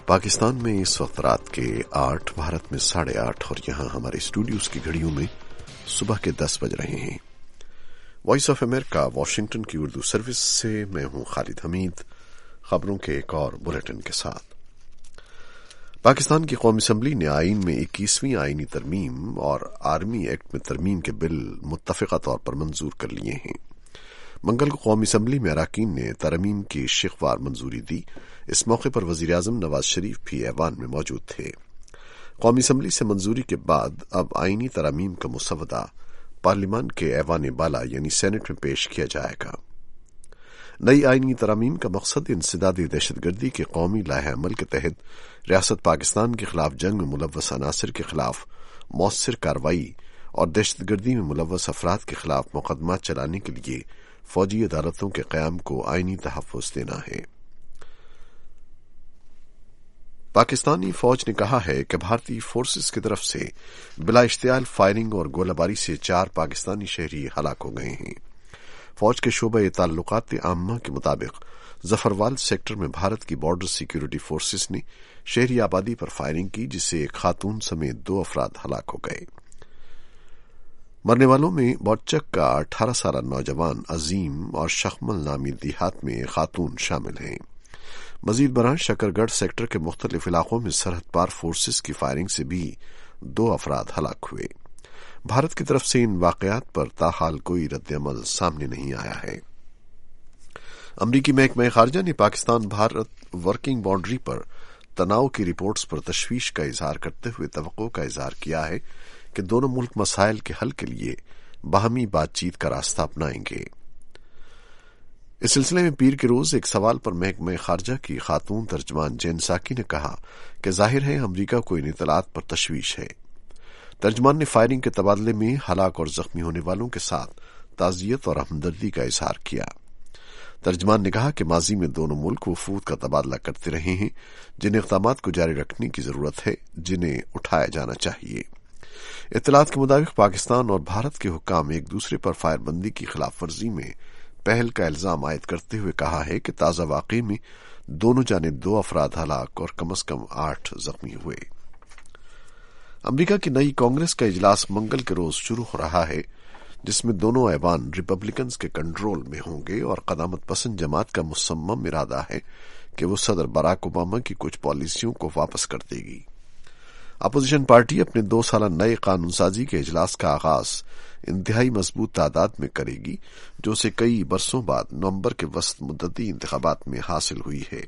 پاکستان میں اس وقت رات کے 8، بھارت میں 8:30 اور یہاں ہمارے اسٹوڈیوز کی گھڑیوں میں صبح کے 10 بج رہے ہیں۔ وائس آف امریکہ واشنگٹن کی اردو سروس سے میں ہوں خالد حمید، خبروں کے ایک اور بلیٹن کے ساتھ۔ پاکستان کی قومی اسمبلی نے آئین میں 21ویں آئینی ترمیم اور آرمی ایکٹ میں ترمیم کے بل متفقہ طور پر منظور کر لیے ہیں۔ منگل کو قومی اسمبلی میں اراکین نے ترمیم کی شقوار منظوری دی۔ اس موقع پر وزیر اعظم نواز شریف بھی ایوان میں موجود تھے۔ قومی اسمبلی سے منظوری کے بعد اب آئینی ترامیم کا مسودہ پارلیمان کے ایوان بالا یعنی سینٹ میں پیش کیا جائے گا۔ نئی آئینی ترامیم کا مقصد انسدادی دہشت گردی کے قومی لائحہ عمل کے تحت ریاست پاکستان کے خلاف جنگ میں ملوث عناصر کے خلاف مؤثر کارروائی اور دہشت گردی میں ملوث افراد کے خلاف مقدمات چلانے کے لیے فوجی عدالتوں کے قیام کو آئینی تحفظ دینا ہے۔ پاکستانی فوج نے کہا ہے کہ بھارتی فورسز کی طرف سے بلا اشتعال فائرنگ اور گولہ باری سے 4 پاکستانی شہری ہلاک ہو گئے ہیں۔ فوج کے شعبہ تعلقات عامہ کے مطابق ظفروال سیکٹر میں بھارت کی بارڈر سیکیورٹی فورسز نے شہری آبادی پر فائرنگ کی، جس سے ایک خاتون سمیت 2 افراد ہلاک ہو گئے۔ مرنے والوں میں بوچک کا 18 سالہ نوجوان عظیم اور شخمل نامی دیہات میں خاتون شامل ہیں۔ مزید برآں شکرگڑھ سیکٹر کے مختلف علاقوں میں سرحد پار فورسز کی فائرنگ سے بھی 2 افراد ہلاک ہوئے۔ بھارت کی طرف سے ان واقعات پر تاحال کوئی رد عمل سامنے نہیں آیا ہے۔ امریکی محکمہ خارجہ نے پاکستان بھارت ورکنگ باؤنڈری پر تناؤ کی رپورٹس پر تشویش کا اظہار کرتے ہوئے توقع کا اظہار کیا ہے کہ دونوں ملک مسائل کے حل کے لیے باہمی بات چیت کا راستہ اپنائیں گے۔ اس سلسلے میں پیر کے روز ایک سوال پر محکمہ خارجہ کی خاتون ترجمان جین ساکی نے کہا کہ ظاہر ہے امریکہ کو ان اطلاعات پر تشویش ہے۔ ترجمان نے فائرنگ کے تبادلے میں ہلاک اور زخمی ہونے والوں کے ساتھ تعزیت اور ہمدردی کا اظہار کیا۔ ترجمان نے کہا کہ ماضی میں دونوں ملک وفود کا تبادلہ کرتے رہے ہیں، جن اقدامات کو جاری رکھنے کی ضرورت ہے، جنہیں اٹھایا جانا چاہیے۔ اطلاعات کے مطابق پاکستان اور بھارت کے حکام ایک دوسرے پر فائر بندی کی خلاف ورزی میں پہل کا الزام عائد کرتے ہوئے کہا ہے کہ تازہ واقعے میں دونوں جانب 2 افراد ہلاک اور کم از کم 8 زخمی ہوئے۔ امریکہ کی نئی کانگریس کا اجلاس منگل کے روز شروع ہو رہا ہے، جس میں دونوں ایوان ریپبلکنز کے کنٹرول میں ہوں گے اور قدامت پسند جماعت کا مصمم ارادہ ہے کہ وہ صدر باراک اوباما کی کچھ پالیسیوں کو واپس کر دے گی۔ اپوزیشن پارٹی اپنے 2 سالہ نئے قانون سازی کے اجلاس کا آغاز انتہائی مضبوط تعداد میں کرے گی، جو اسے کئی برسوں بعد نومبر کے وسط مدتی انتخابات میں حاصل ہوئی ہے۔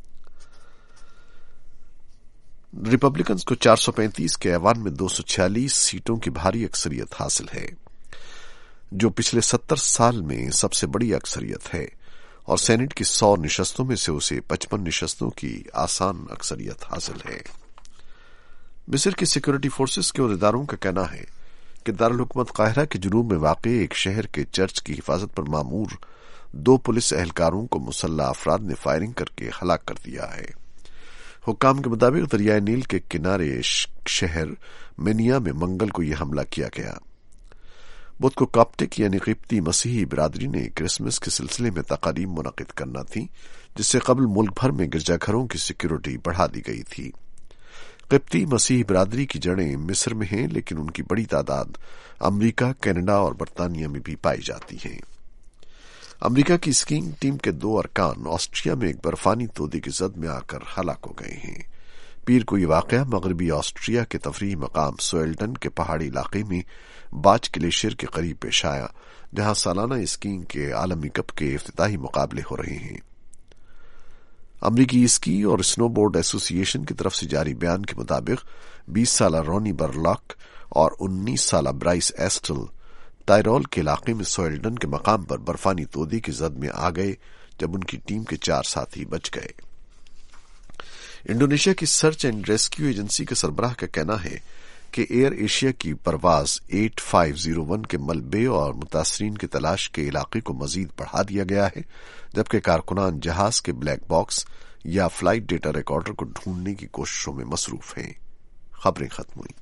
ریپبلکنز کو 435 کے ایوان میں 246 سیٹوں کی بھاری اکثریت حاصل ہے، جو پچھلے 70 سال میں سب سے بڑی اکثریت ہے، اور سینٹ کی 100 نشستوں میں سے اسے 55 نشستوں کی آسان اکثریت حاصل ہے۔ مصر کی سیکورٹی فورسز کے عہدیداروں کا کہنا ہے کہ دارالحکومت قاہرہ کے جنوب میں واقع ایک شہر کے چرچ کی حفاظت پر مامور 2 پولیس اہلکاروں کو مسلح افراد نے فائرنگ کر کے ہلاک کر دیا ہے۔ حکام کے مطابق دریائے نیل کے کنارے شہر منیا میں منگل کو یہ حملہ کیا گیا۔ بدھ کو کاپٹک یعنی قبطی مسیحی برادری نے کرسمس کے سلسلے میں تقاریب منعقد کرنا تھی، جس سے قبل ملک بھر میں گرجا گھروں کی سیکورٹی بڑھا دی گئی تھی۔ قبطی مسیحی برادری کی جڑیں مصر میں ہیں، لیکن ان کی بڑی تعداد امریکہ، کینیڈا اور برطانیہ میں بھی پائی جاتی ہیں۔ امریکہ کی اسکیئنگ ٹیم کے 2 ارکان آسٹریا میں ایک برفانی تودے کی زد میں آ کر ہلاک ہو گئے ہیں۔ پیر کو یہ واقعہ مغربی آسٹریا کے تفریحی مقام سویلٹن کے پہاڑی علاقے میں باچ گلیشیر کے قریب پیش آیا، جہاں سالانہ اسکیئنگ کے عالمی کپ کے افتتاحی مقابلے ہو رہے ہیں۔ امریکی اسکی اور سنو بورڈ ایسوسی ایشن کی طرف سے جاری بیان کے مطابق 20 سالہ رونی برلاک اور 19 سالہ برائس ایسٹل ٹائرول کے علاقے میں سویلڈن کے مقام پر برفانی تودے کی زد میں آ گئے، جب ان کی ٹیم کے 4 ساتھی بچ گئے۔ انڈونیشیا کی سرچ اینڈ ریسکیو ایجنسی کے سربراہ کا کہنا ہے کہ ایئر ایشیا کی پرواز 8501 کے ملبے اور متاثرین کی تلاش کے علاقے کو مزید بڑھا دیا گیا ہے، جبکہ کارکنان جہاز کے بلیک باکس یا فلائٹ ڈیٹا ریکارڈر کو ڈھونڈنے کی کوششوں میں مصروف ہیں۔ خبریں ختم ہوئیں۔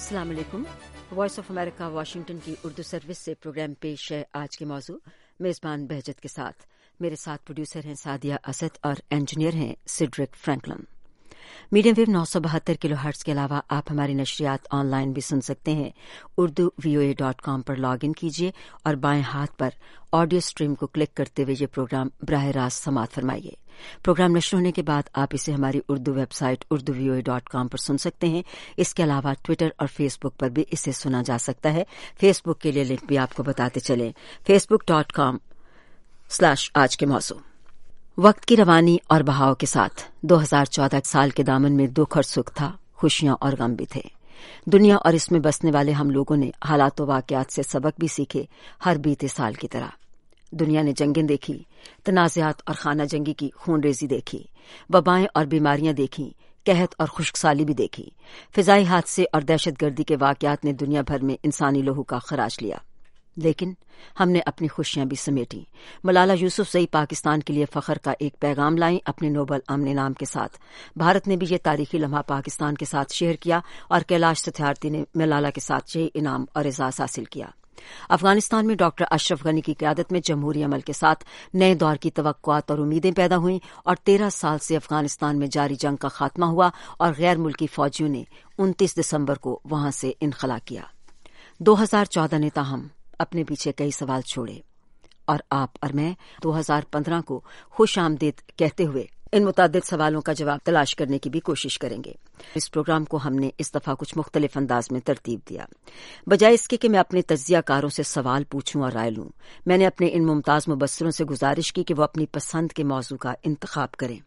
अस्सलाम वालेकुम। वॉइस ऑफ अमेरिका वाशिंगटन की उर्दू सर्विस से प्रोग्राम पेश है आज के मौजू मेज़बान बहजत के साथ। मेरे साथ प्रोड्यूसर हैं सादिया असद और इंजीनियर हैं Cedric Franklin. Medium wave 972 kilohertz के अलावा आप हमारी नशरियात ऑनलाइन भी सुन सकते हैं। urduvoa.com पर लॉग इन कीजिए और बाएं हाथ पर ऑडियो स्ट्रीम को क्लिक करते हुए ये प्रोग्राम बराह रास्त समाअत फरमाइए। प्रोग्राम नश्र होने के बाद आप इसे हमारी उर्दू वेबसाइट urduvoa.com पर सुन सकते हैं। इसके अलावा ट्विटर और फेसबुक पर भी इसे सुना जा सकता है। फेसबुक के लिए लिंक भी आपको बताते चलें, facebook.com/आज के मौजू। वक्त की रवानी और बहाव के साथ 2014 साल के दामन में दुख और सुख था, खुशियां और गम भी थे। दुनिया और इसमें बसने वाले हम लोगों ने हालात व वाकयात से सबक भी सीखे, हर बीते साल की तरह। दुनिया ने जंगें देखी, तनाज़ात और खाना जंगी की खूनरेजी देखी, वबाएं और बीमारियां देखी, कहत और खुश्कसाली भी देखी। फिजाई हादसे और दहशतगर्दी के वाकयात ने दुनिया भर में इंसानी लहू का खराश लिया, लेकिन हमने अपनी खुशियां भी समेटी। मलाला यूसुफजई पाकिस्तान के लिए फखर का एक पैगाम लाई अपने नोबल अमन इनाम के साथ। भारत ने भी ये तारीखी लम्हा पाकिस्तान के साथ शेयर किया और कैलाश सत्यार्थी ने मलाला के साथ यही इनाम और एजाज हासिल किया। अफगानिस्तान में डॉक्टर अशरफ गनी की क़यादत में जमहूरी अमल के साथ नए दौर की तवक्कुआत और उम्मीदें पैदा हुईं और 13 साल से अफगानिस्तान में जारी जंग का खात्मा हुआ और गैर मुल्की फौजियों ने 29 दिसंबर को वहां से इनखला किया। 2014 ने ताहम अपने पीछे कई सवाल छोड़े और आप और मैं 2015 को खुश आमदीद कहते हुए इन मुतादिद सवालों का जवाब तलाश करने की भी कोशिश करेंगे। इस प्रोग्राम को हमने इस दफा कुछ मुख्तलिफ अंदाज में तरतीब दिया। बजाय इसके कि मैं अपने तज्जियाकारों से सवाल पूछूं और राय लूं, मैंने अपने इन मुमताज मुबस्सिरों से गुजारिश की कि वो अपनी पसंद के मौजू का इंतखाब करें।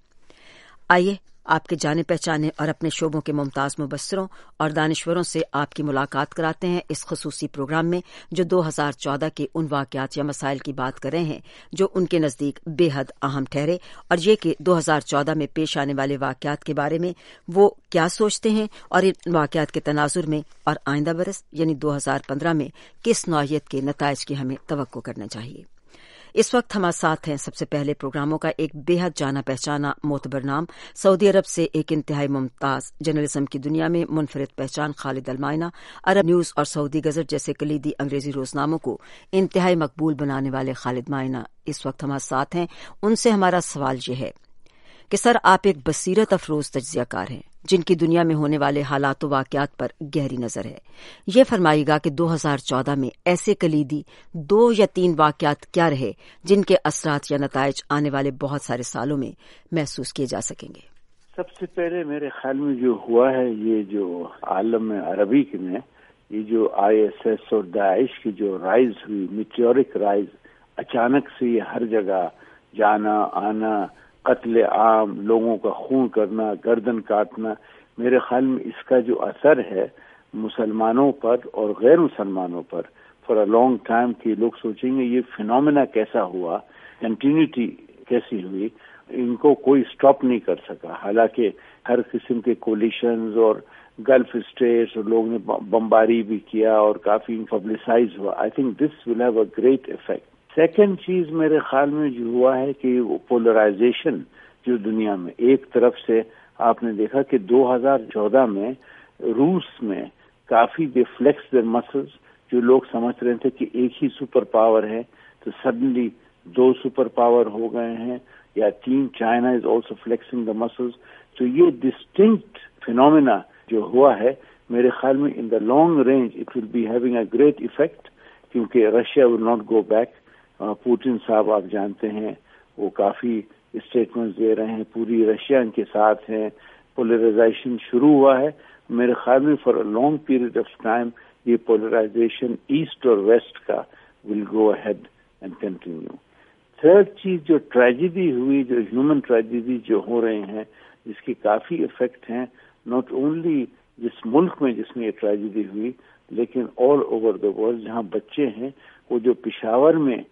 आइए आपके जाने पहचाने और अपने शोबों के मुमताज मुबस्सिरों और दानिश्वरों से आपकी मुलाकात कराते हैं इस खुसूसी प्रोग्राम में, जो 2014 के उन वाकयात या मसाइल की बात कर रहे हैं जो उनके नजदीक बेहद अहम ठहरे, और ये कि 2014 में पेश आने वाले वाकयात के बारे में वो क्या सोचते हैं और इन वाकयात के तनाजुर में और आइंदा बरस यानी 2015 में किस नौयत के नताइज की हमें तवक्को करना चाहिए। इस वक्त हमारे साथ हैं सबसे पहले प्रोग्रामों का एक बेहद जाना पहचाना मोतबर नाम, सऊदी अरब से एक इंतहाई मुमताज जर्नलिज्म की दुनिया में मुनफरिद पहचान खालिद अलमायना, अरब न्यूज और सऊदी गजट जैसे कलीदी अंग्रेजी रोजनामों को इंतहाई मकबूल बनाने वाले खालिद मायना इस वक्त हमारे साथ हैं। उनसे हमारा सवाल ये है कि सर, आप एक बसीरत अफरोज तज्जियाकार हैं जिनकी दुनिया में होने वाले हालात वाकयात पर गहरी नजर है। ये फरमाइएगा कि 2014 में ऐसे कलीदी 2 या 3 वाकयात क्या रहे जिनके असरात या नताइज आने वाले बहुत सारे सालों में महसूस किए जा सकेंगे। सबसे पहले मेरे ख्याल में जो हुआ है, ये जो आलम अरबी में ये जो ISS और दाइश की जो राइज हुई, मिटियोरिक राइज, अचानक से ये हर जगह जाना आना, कत्ले आम, लोगों का खून करना, गर्दन काटना, मेरे ख्याल में इसका जो असर है मुसलमानों पर और गैर मुसलमानों पर फॉर अ लॉन्ग टाइम कि लोग सोचेंगे ये फिनोमेना कैसा हुआ, कंटिन्यूटी कैसी हुई, इनको कोई स्टॉप नहीं कर सका। हालांकि हर किस्म के कोलिशंस और गल्फ स्टेट्स और लोगों ने बमबारी भी किया और काफी पब्लिसाइज हुआ। I think this will have a great effect. Second चीज मेरे ख्याल में जो हुआ है कि पोलराइजेशन जो दुनिया में, एक तरफ से आपने देखा कि 2014 में रूस में काफी दे फ्लेक्स देयर मसल्स, जो लोग समझ रहे थे कि एक ही सुपर पावर है तो सडनली 2 सुपर पावर हो गए हैं या 3, China is also flexing the muscles. तो ये डिस्टिंक्ट फिनोमेना जो हुआ है, मेरे ख्याल में in the long range it will be having a great effect, क्योंकि Russia will not go back. Putin साहब आप जानते हैं वो काफी स्टेटमेंट्स दे रहे हैं, पूरी रशिया के साथ हैं, पोलराइजेशन शुरू हुआ है। मेरे ख्याल में for a long period of time ये पोलराइजेशन ईस्ट और वेस्ट का will go ahead and continue. Third चीज जो ट्रेजेडी हुई, जो ह्यूमन ट्रेजेडी जो हो रहे हैं, जिसके काफी इफेक्ट हैं नॉट ओनली जिस मुल्क में जिसमें ये ट्रेजेडी हुई, लेकिन ऑल ओवर द वर्ल्ड, जहाँ बच्चे हैं, वो जो पेशावर में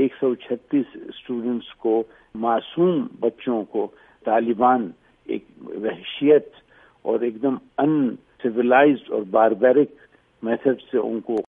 136 स्टूडेंट्स को, मासूम बच्चों को तालिबान एक वहशियत और एकदम अनसिविलाइज्ड और बारबेरिक मेथड से उनको